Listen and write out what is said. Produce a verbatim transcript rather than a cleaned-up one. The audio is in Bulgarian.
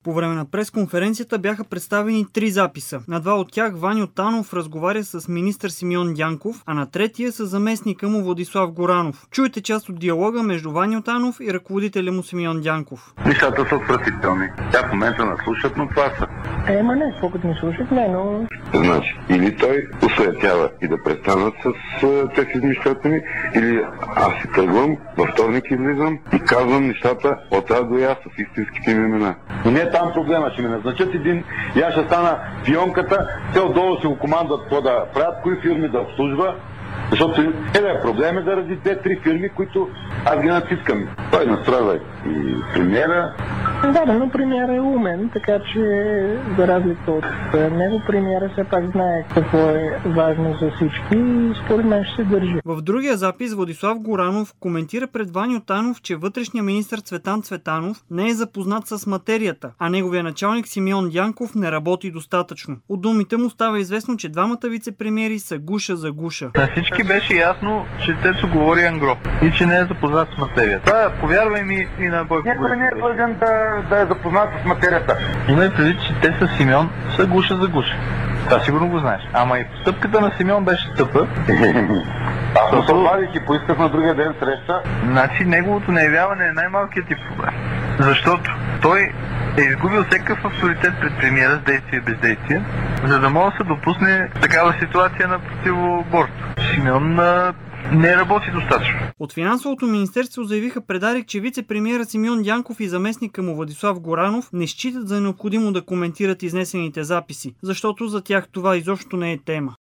По време на пресконференцията бяха представени три записа. На два от тях Ваньо Танов разговаря с министър Симеон Дянков, а на третия с заместника му Владислав Горанов. Чуйте част от диалога между Ваньо Танов и ръководителя му Симеон Дянков. Нещата са отвратителни. Тя в момента наслушат, но това са. Ема не, колкото не слушат, не, но... Значи, или той осуетява и да престанат с uh, тези измишлятини, или аз си тръгвам, във вторник излизам и казвам нещата от А до Я с истинските им имена. Но не е там проблема, ще ми назначат един и аз ще стана пионката, те отдолу си го командват какво да правят, кои фирми да обслужва, защото е проблем е заради две-три фирми, които аз ги натискам. Той настройва и премиера. Да, да, но премиера е умен, така че за разлика от него, премиера все пак знае какво е важно за всички и според мен ще се държи. В другия запис Владислав Горанов коментира пред Ваньо Танов, че вътрешният министър Цветан Цветанов не е запознат с материята, а неговия началник Симеон Дянков не работи достатъчно. От думите му става известно, че двамата вице-премиери са гуша за гуша. На всички беше ясно, че Цецо говори ангро и че не е запознат с материята. Това повярвай ми и на Бойко Борисов. Някой не е длъжен да, да е запознат с материята. Има и предвид, че те с Симеон са гуша за гуша. Това сигурно го знаеш. Ама и стъпката на Симеон беше стъпа. Аз му се обадих и поисках на другия ден среща. Значи неговото неявяване е най-малкият ти проблем. Защото той е изгубил всякакъв авторитет пред премиера с действие и бездействие, за да може да се допусне такава ситуация на противоборство. Симеон а, не работи достатъчно. От финансовото министерство заявиха предарик, че вице-премиера Симеон Дянков и заместника му Владислав Горанов не считат за необходимо да коментират изнесените записи, защото за тях това изобщо не е тема.